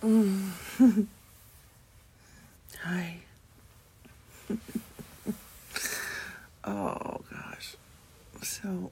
Hi. Oh gosh. So,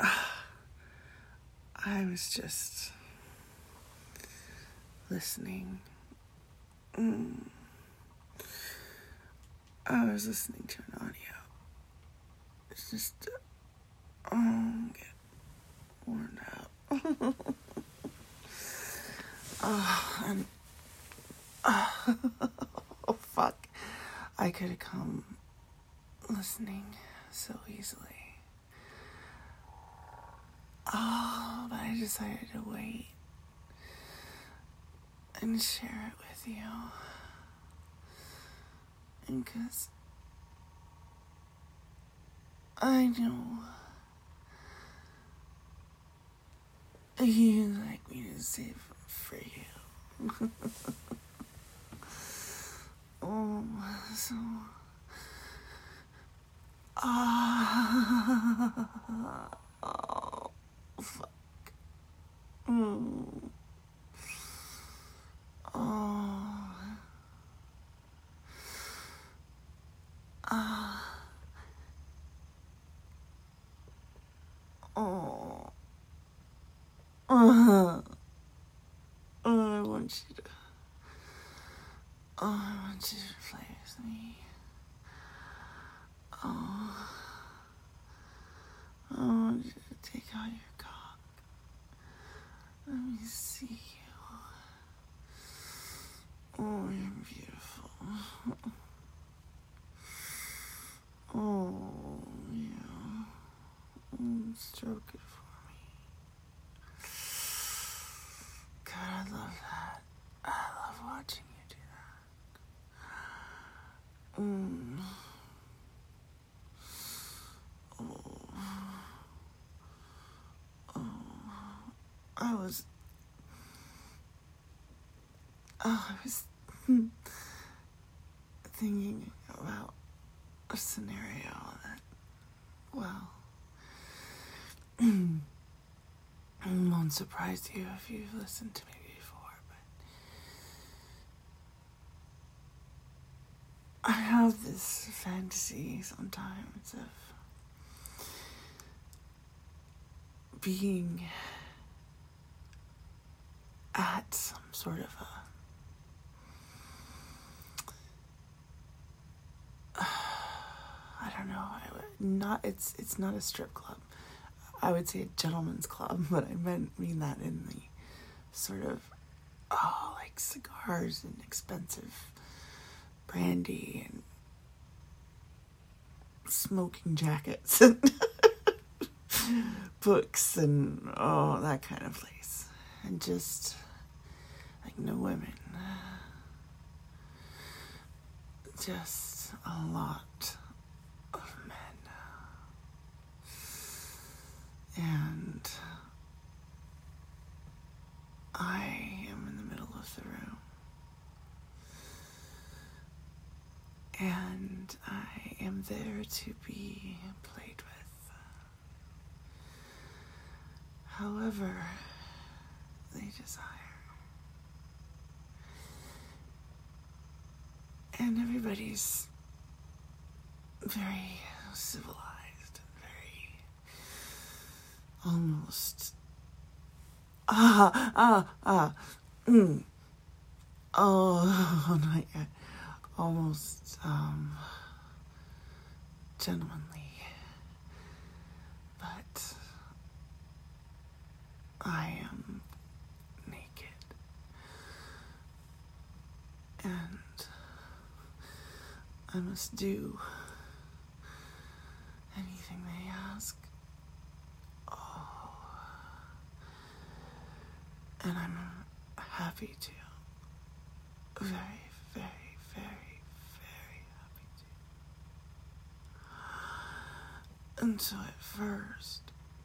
I was just listening. I was listening to an audio. It's just, get worn out. And, oh fuck. I could have come listening so easily. Oh, but I decided to wait and share it with you. And 'cause I know you like me to save it for you. Oh, so... oh, fuck. Oh. Oh. I want you to... I want you to play with me. I want you to take out your cock. Let me see you. Oh, you're beautiful. Oh, yeah. Stroke it for me. God, I love that. I love watching you do that. I was thinking about a scenario that, well, won't surprise you if you've listened to me before, but I have this fantasy sometimes of being at some sort of I don't know, it's not a strip club. I would say a gentleman's club, but I mean that in the sort of, like cigars and expensive brandy and smoking jackets and books and that kind of place. And just like no women. Just a lot of men. And I am in the middle of the room. And I am there to be played with. However they desire. And everybody's very civilized and very almost not yet. Almost gentlemanly. But I am naked. And I must do anything they ask. And I'm happy to. Very, very, very, very happy to. And so at first,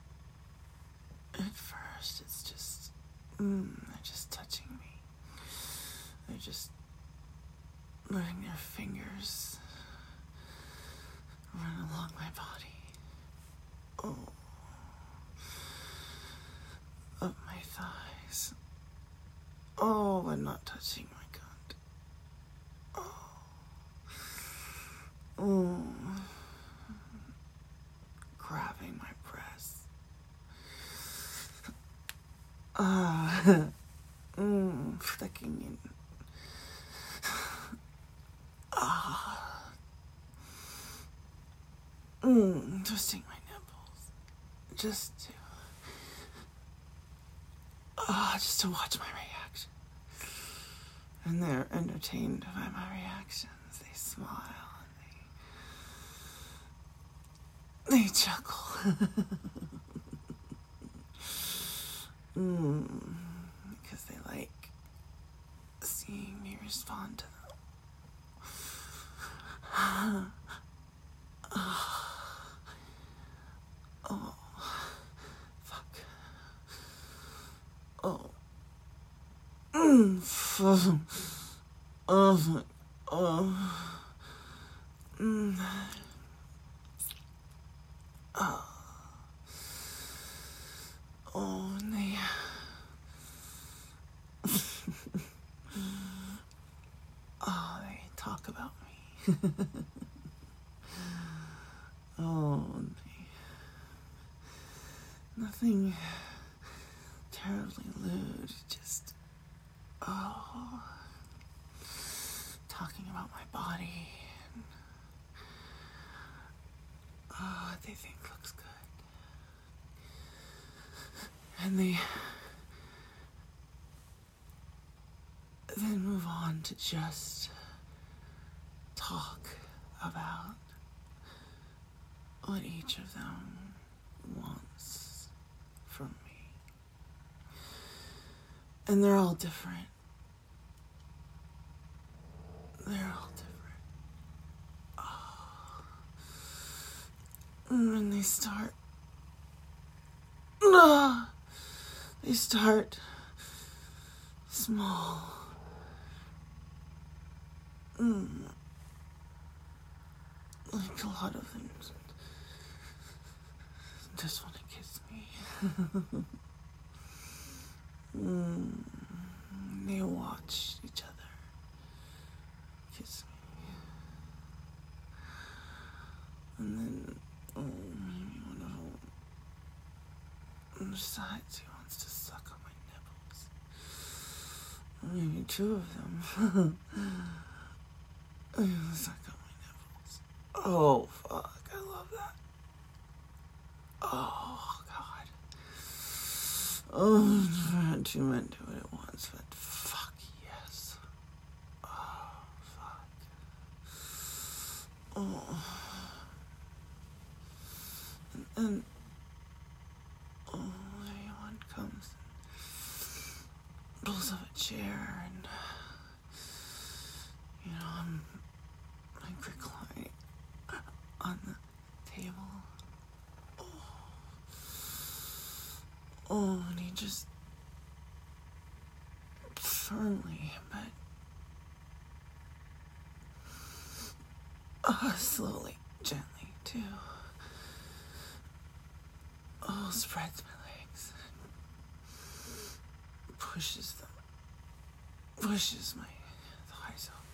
it's just, they're just touching me. They're just letting their fingers run along my body. Up my thighs. Oh, but not touching my cunt. Oh. Grabbing my breasts. Flicking in. Twisting my nipples. Just to watch my reaction. And they're entertained by my reactions. They smile and they chuckle. Because they like seeing me respond to them. Oh, fuck. Oh. Fuck. Oh, fuck. Oh. Oh, and they... oh, they talk about me. Oh, nothing terribly lewd, just, talking about my body and, what they think looks good. And they then move on to just talk about what each of them wants from me. And they're all different. They're all different. Oh. And they start small. Like a lot of them just want to kiss me. They watch each other kiss me. And then, maybe one of them decides he wants to suck on my nipples. Maybe two of them suck on my nipples. Oh, fuck, I love that. Oh, God. Oh, I've never had two men do it at once, but fuck yes. Oh, fuck. Oh. And one comes and pulls up a chair and, I'm like reclining on the table. Oh, and he just firmly, but slowly, gently, too. Oh, spreads my legs and pushes my thighs up.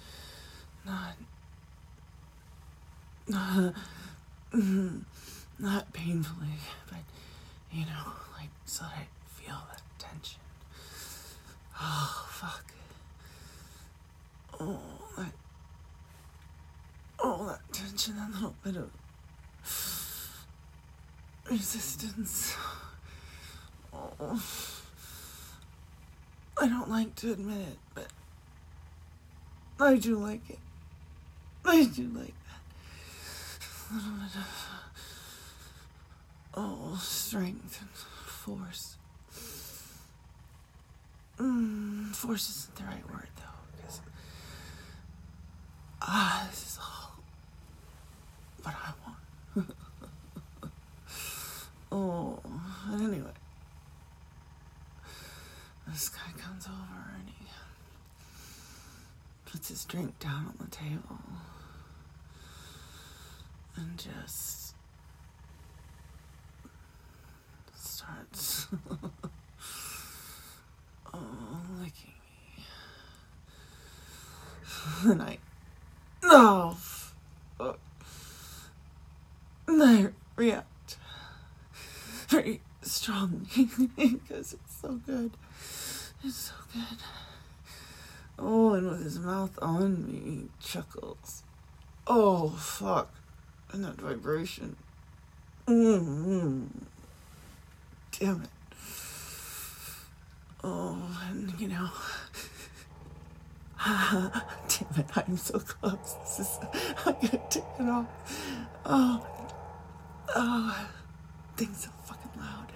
Not painfully, but, like, so that I feel that tension. Oh, fuck. That tension, that little bit of resistance. Oh. I don't like to admit it, but I do like it. I do like that. A little bit of, strength and force. Force isn't the right word, though, because, this is all what I want. But anyway, this guy comes over and he puts his drink down on the table and just starts licking And oh, fuck. And I react very strongly because it's so good. It's so good. Oh, and with his mouth on me, he chuckles. Oh, fuck. And that vibration. Mm-hmm. Damn it. Oh, and you know, damn it, I'm so close. I gotta take it off. Oh, things so fucking loud.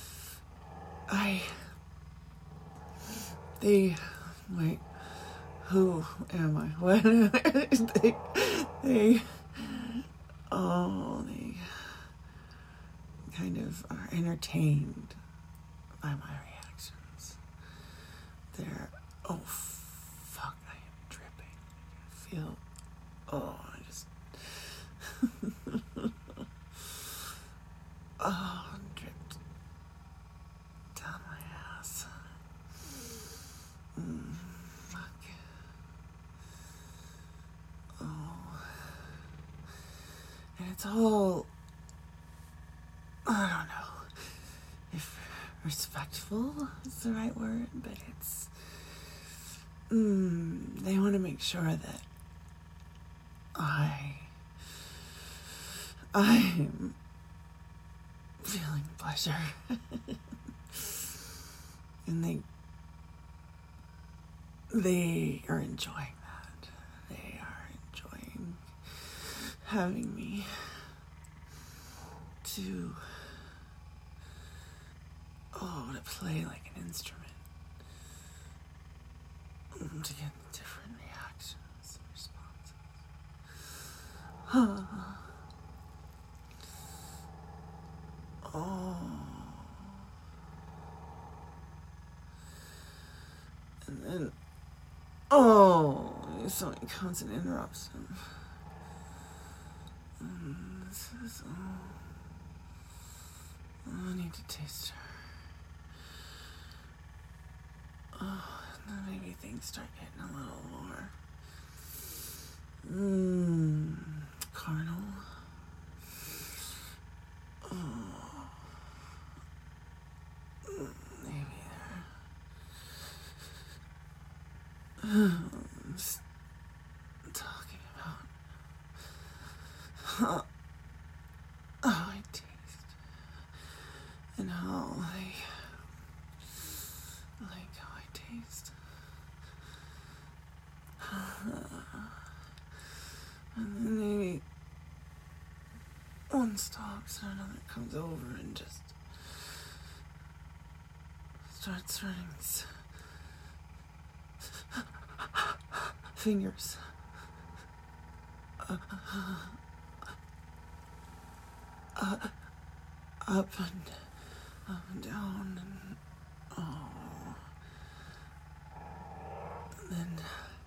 Wait, who am I? What? they kind of are entertained by my reactions. They're, oh, fuck, I am dripping. I feel, I just, dripped down my ass. Fuck. And it's all, I don't know if respectful is the right word, but it's, they want to make sure that I'm feeling pleasure. And they are enjoying that. They are enjoying having me to play like an instrument, to get different reactions and responses. And then, something comes and interrupts him. This is, I need to taste her. And then maybe things start getting a little more, carnal. Maybe they're just talking about how I taste and how I like how I taste. And then maybe one stops and another comes over and just starts running his fingers up and down, and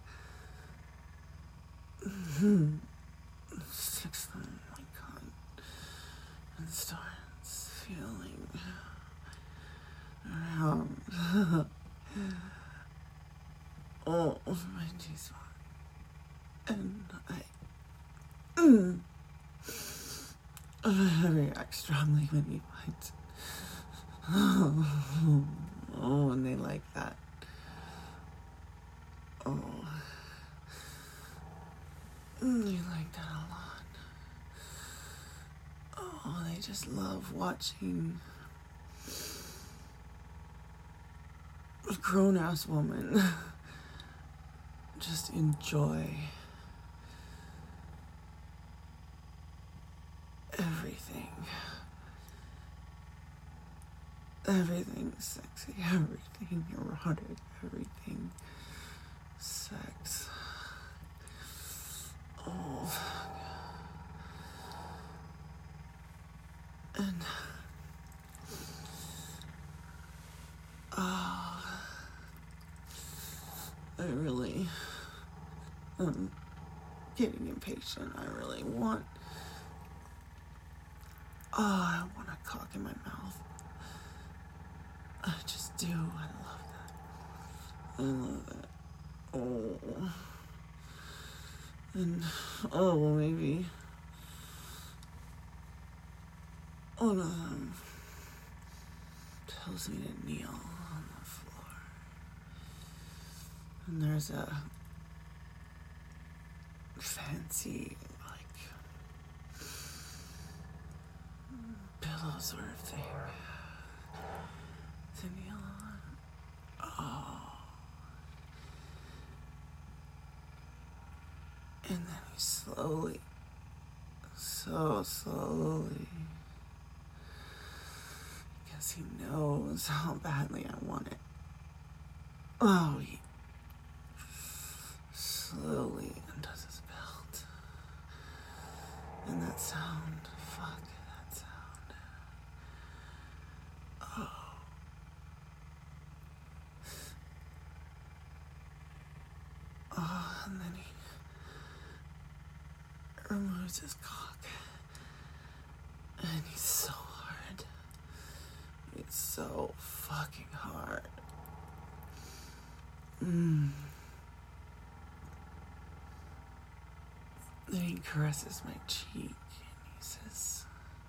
then sticks them in my cunt and starts feeling around all over my G-spot. And I react strongly when he finds it. And they like that. They like that a lot. They just love watching a grown-ass woman just enjoy everything. Everything sexy, everything erotic, everything sex. And I really am getting impatient. I really want I want a cock in my mouth. I just do. I love that. I love it. And, oh, well, maybe one of them tells me to kneel on the floor. And there's a fancy, like, pillow sort of thing to kneel on. Oh. And then he slowly, so slowly, because he knows how badly I want it. Oh, he slowly undoes his belt. And that sound, fuck that sound. Oh. Oh, and then he removes his cock. And he's so hard. It's so fucking hard. Then he caresses my cheek and he says,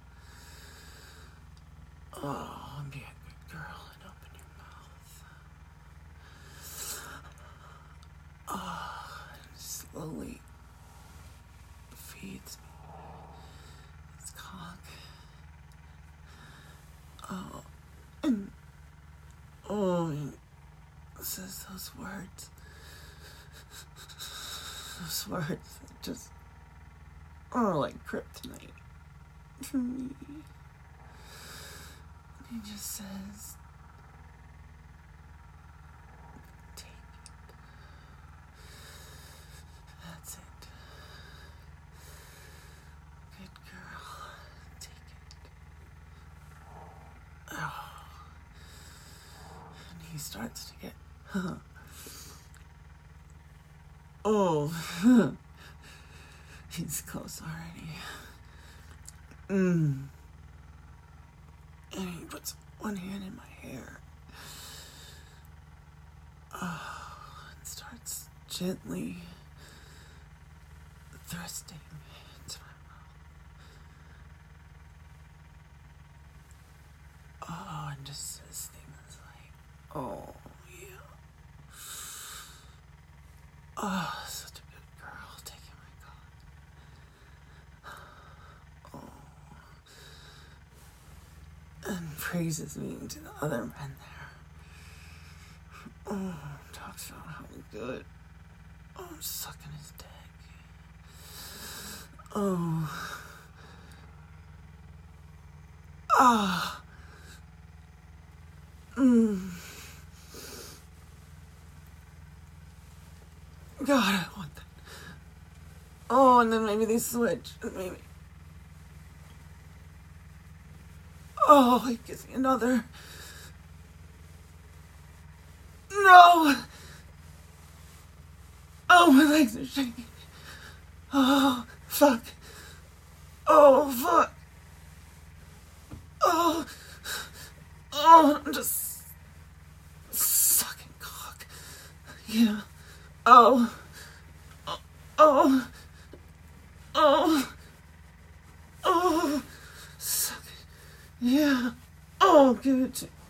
oh, be a good girl and open your mouth. Oh, and slowly feeds me his cock. Oh, and he says those words that just are like kryptonite for me. And he just says, take it. That's it. Good girl. Take it. Oh. And he starts to get, oh, he's close already. And he puts one hand in my hair. Oh, and starts gently thrusting into my mouth. Oh, and just says things like, oh, yeah. Oh, such a good girl, taking my cock. Oh. And praises me to the other men there. Oh, talks about how good. Oh, I'm sucking his dick. Oh. Ah. God, I want that. Oh, and then maybe they switch. Maybe. Oh, he gives me another. No! Oh, my legs are shaking. Oh, fuck. Oh, fuck. Oh. Oh, I'm just sucking cock. Yeah. Oh. Oh. Oh. Oh. Suck it. Yeah. Oh, give it to me.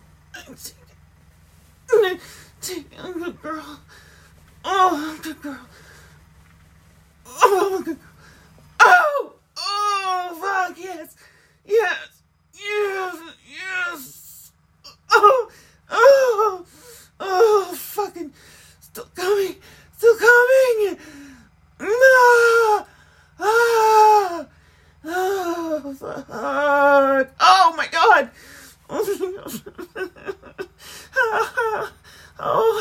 Take it. I'm a good girl. Oh, I'm a good girl. Oh, I'm a good girl. Oh. Oh, fuck, yes. Yes. Yes. Yes. Oh. Oh. Oh, fucking. Still coming. Still coming. No. Ah. Oh, fuck. Oh, my God. Oh.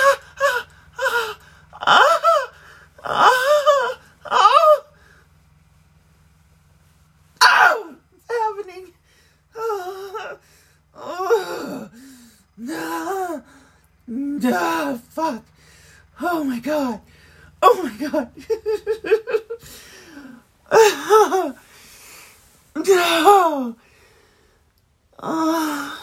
It's happening. No. No. Fuck. Oh, my God. Oh, my God. No. Oh.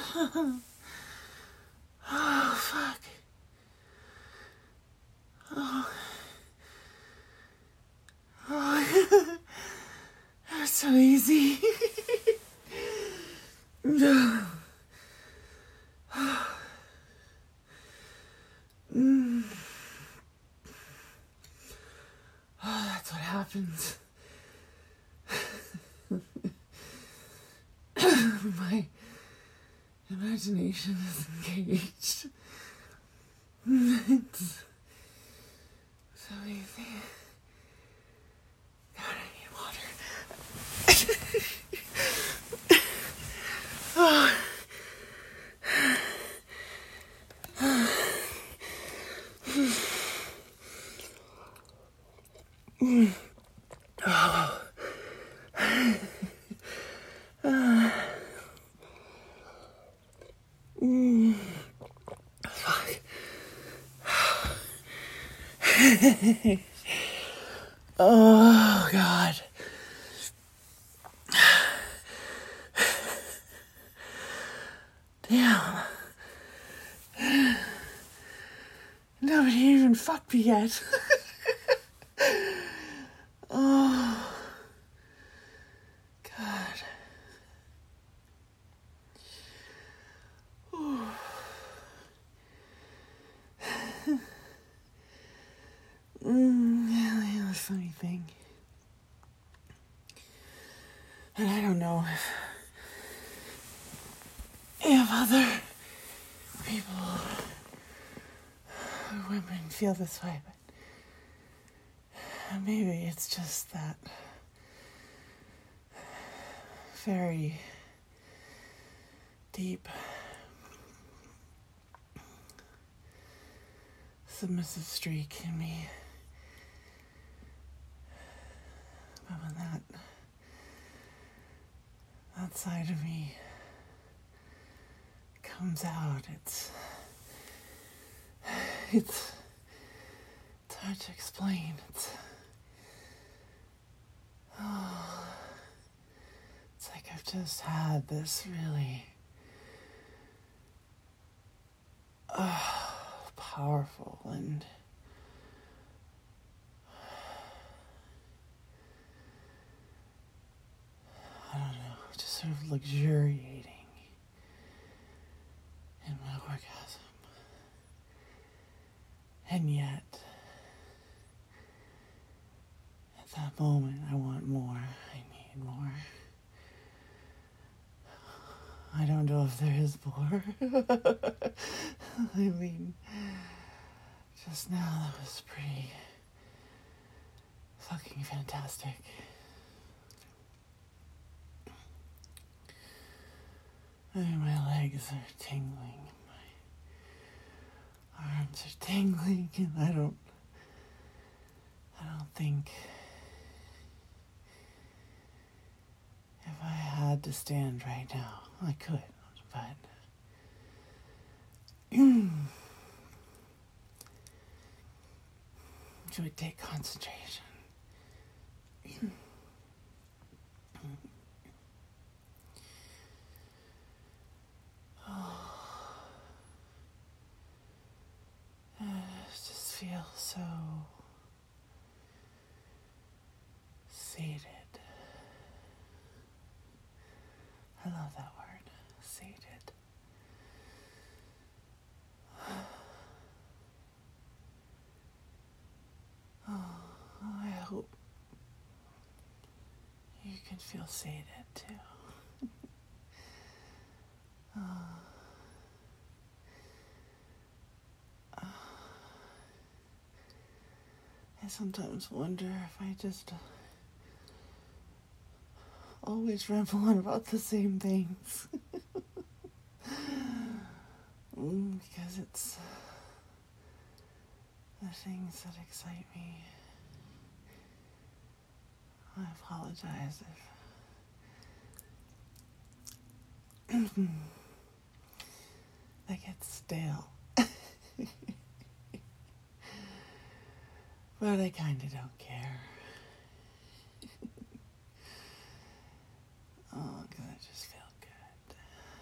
Oh, fuck. Oh. happens. My imagination is engaged. It's so easy. God, I need water. Oh. Fuck. Oh, God. Damn. Nobody even fucked me yet. Oh, God. Yeah, the funny thing. And I don't know if other people or women feel this way, but maybe it's just that very deep submissive streak in me. But when that side of me comes out, it's hard to explain. It's like I've just had this really powerful and I don't know, just sort of luxuriating in my orgasm. And yet, at that moment, I want more. I need more. I don't know if there is more. I mean, just now that was pretty fucking fantastic. I mean, my legs are tingling, my arms are tingling, and I don't think if I had to stand right now, I could, but it would take concentration. I just feel so sated. I love that word, sated. I hope you can feel sated too. I sometimes wonder if I just always ramble on about the same things. Because it's the things that excite me. I apologize if I get stale. But I kinda don't care. Oh, 'cause I just feel good.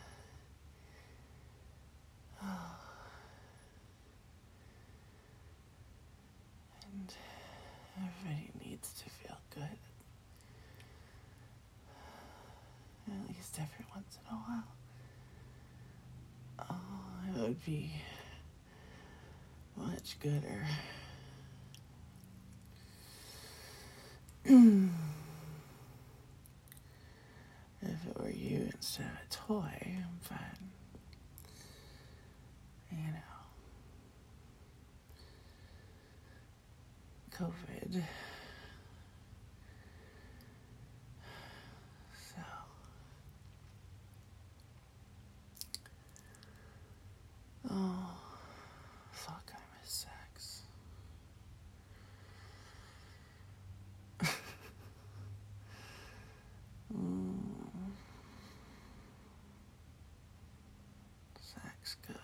And everybody needs to feel good. At least every once in a while. Oh, it would be much gooder toy, but you know, COVID. So, oh, fuck, I miss sex. Sex good.